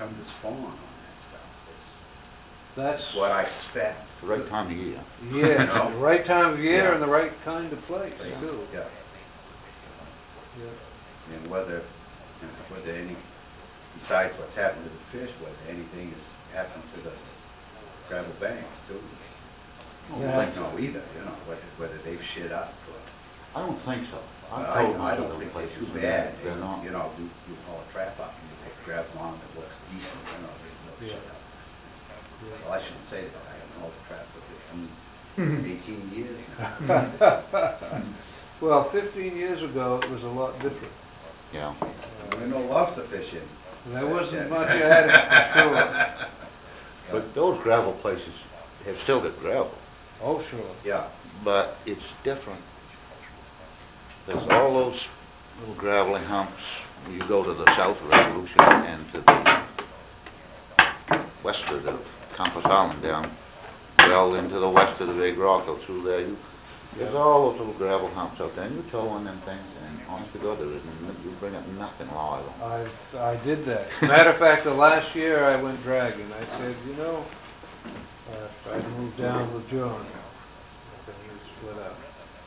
come to spawn on that stuff. That's That's what I suspect. The right time of year. yeah, know? the right time of year Yeah. and the right kind of place Place, too. yeah. Yeah. And whether any, besides what's happened to the fish, whether anything has happened to the gravel banks too. I Yeah. don't know either, you know, whether they've shit up or. I don't think so. I told I most of don't those think they're places too that bad. They're not. You know, you haul a trap up and you pick gravel on that looks decent, you know, there's no Yeah. shit up. Yeah. Well, I shouldn't say that, I haven't hauled a trap for 18 years now. Well, 15 years ago, it was a lot different. Yeah. There were no lobster fishing. There wasn't much at it, for sure. But those gravel places have still got gravel, Oh, sure. Yeah, but it's different. There's all those little gravelly humps. You go to the south of Resolution and to the westward of Compass Island down, well into the west of the Big Rock, go through there. There's all those little gravel humps out there, and you tow on them things, and honest to God, there isn't, you bring up nothing live. I did that. Matter of fact, the last year I went dragging. I said, you know, I moved down with John. Then we split up.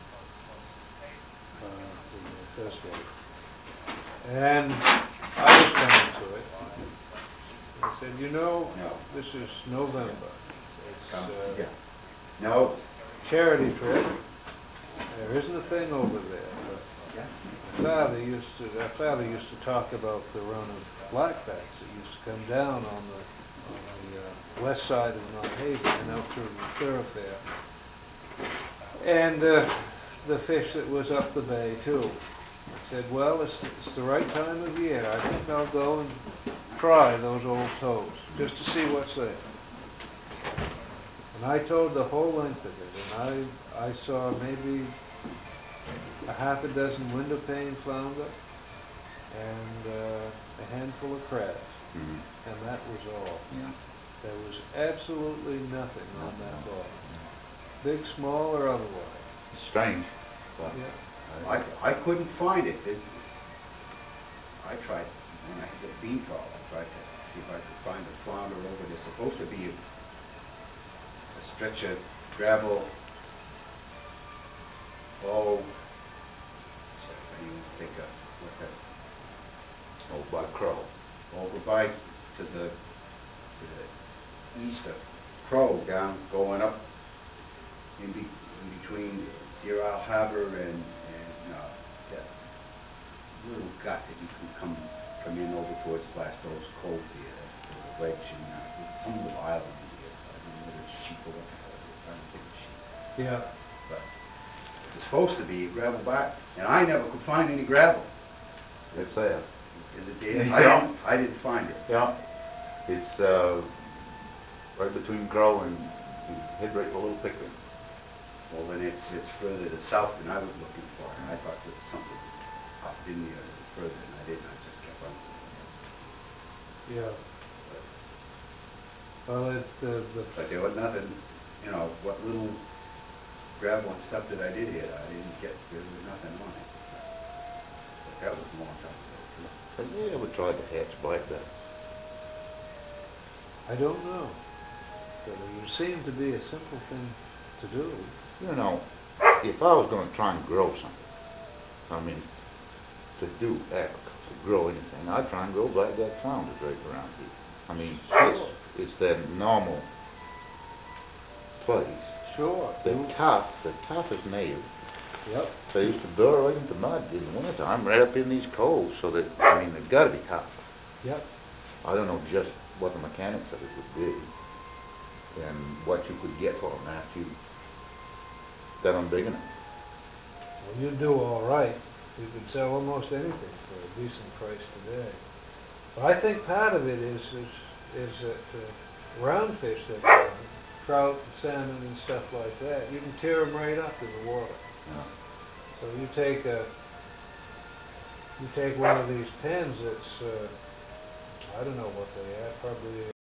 The festival. And I was coming to it. I said, you know, no, this is November. comes, It's yeah. No, charity trip. There isn't a thing over there. yeah, But our father used to talk about the run of blackbacks that used to come down on the west side of Mount Haven and out through the thoroughfare. And the fish that was up the bay too. I said, well, it's the right time of year. I think I'll go and try those old toes just to see what's there. And I towed the whole length of it, and I saw maybe a half a dozen window pane flounder and a handful of crabs, Mhm. and that was all. Yeah. There was absolutely nothing on that ball, big, small, or otherwise. It's strange, but Yeah. I couldn't find it. I tried, when I had the bean trawl, I tried to see if I could find a flounder over there. Supposed to be a stretch of gravel. Oh, sorry, I didn't even think of what that, oh, by Crow. over by to the east of Crow, down, going up in between Deer Isle Harbor and that little gut that you can come in over towards Blasto's Cove here. There's a ledge and there's some little island here. I don't know whether it's sheep or what. I don't think it's sheep. Yeah. But it's supposed to be gravel back, and I never could find any gravel. It's there. Is it there? Yeah. I didn't find it. Yeah. It's right between Crow and you head right for Little Pickering. Well, then it's further to south than I was looking for, and I thought there was something up in there a little further, and I didn't. I just kept on. Yeah. Well, But there was nothing, you know, what little gravel and stuff that I did hit, I didn't get, there was nothing on it. But that was a long time ago, too. Have you ever tried to hatch blackback? I don't know. But it would seem to be a simple thing to do. You know, if I was going to try and grow something, I mean, to do agriculture, to grow anything, I'd try and grow blackback flounders right around here. I mean, it's their normal place. Sure. They're tough, they're tough as nails. Yep. They used to burrow right into mud in the wintertime, right up in these coves, so that, I mean, they've got to be tough. Yep. I don't know just what the mechanics of it would be and what you could get for them after you got them big enough. Well, you do all right. You can sell almost anything for a decent price today. But I think part of it is that roundfish that trout, and salmon, and stuff like that, you can tear them right up in the water. Yeah. So you take one of these pens that's I don't know what they are, probably